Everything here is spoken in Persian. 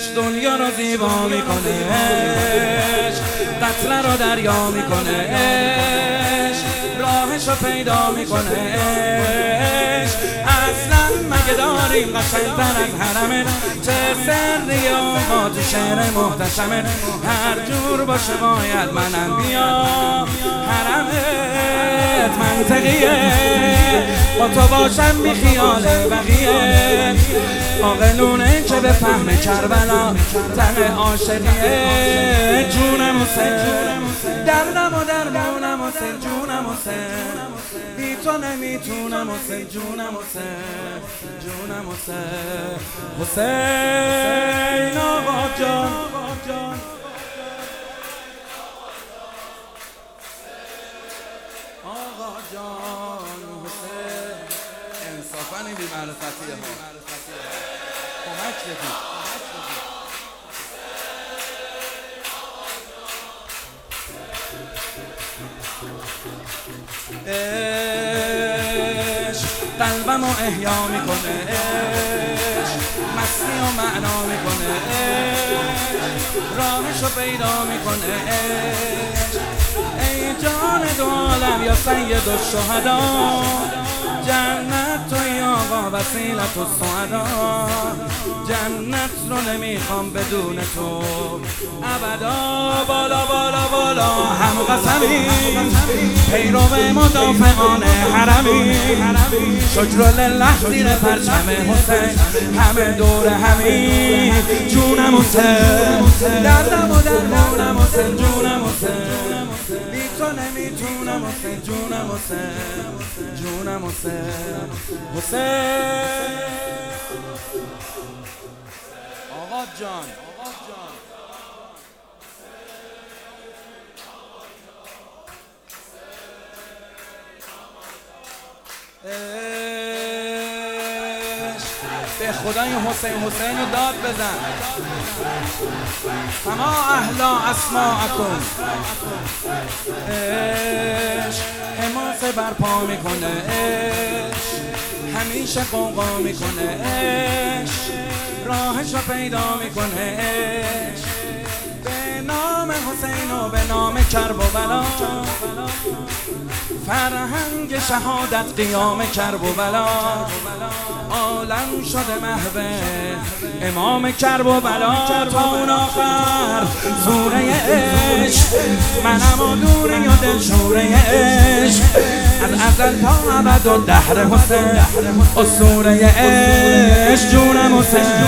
عشق دنیا رو زیبا میکنه، عشق قتل رو دریا میکنه، عشق راهش رو پیدا میکنه، عشق اصلا مگه داریم قشنگتر از حرمه؟ چه سری آقا تو شعر محتشمه، هر جور باشه باید منم بیام حرمت منطقیه، با تو باشم بی خیال بقیه، عاقلونه که به فهم کربلا ته عاشقیه. جونم حسین، دردم و درمونم حسین، جونم حسین، بی تو نمیتونم حسین، جونم حسین، جونم حسین، حسین آقا جان، آقا جان حسین. انصافاً این بی‌معرفتی ها کمک بدید. عشق قلبمو احیا میکنه، عشق مستی و معنا میکنه، عشق راهشو پیدا میکنه، عشق ای جان دو عالم یا سید الشهدا، جنت توی آقا وسیلت السعدا، جنت رو نمیخوام بدون تو ابدا. بالا بالا بالا هم قسمی، پیرو مدافعان حرمی، شکر لله زیر پرچم حسین، همه دور همی. جونم حسین، دردم و درمونم حسین، جونم حسین، بی تو نمیتونم حسین، جونم حسین، جونم حسین، حسین آقا جان، آقا جان. به خدای حسین، حسین رو داد بزن. فما اهلا اسماءکم. عشق حماسه برپا میکنه، عشق همیشه قوقا میکنه، عشق راهش رو پیدا میکنه، عشق به نام حسین و به نام کرب و بلا، فرهنگ شهادت قیام کرب و بلا، عالم شده محو امام کرب و بلا. تا اون آخر سوره عشق، منم و دوری و دلشوره عشق، از ازل تا ابد و دهر حسین اسطوره عشق. جونم حسین،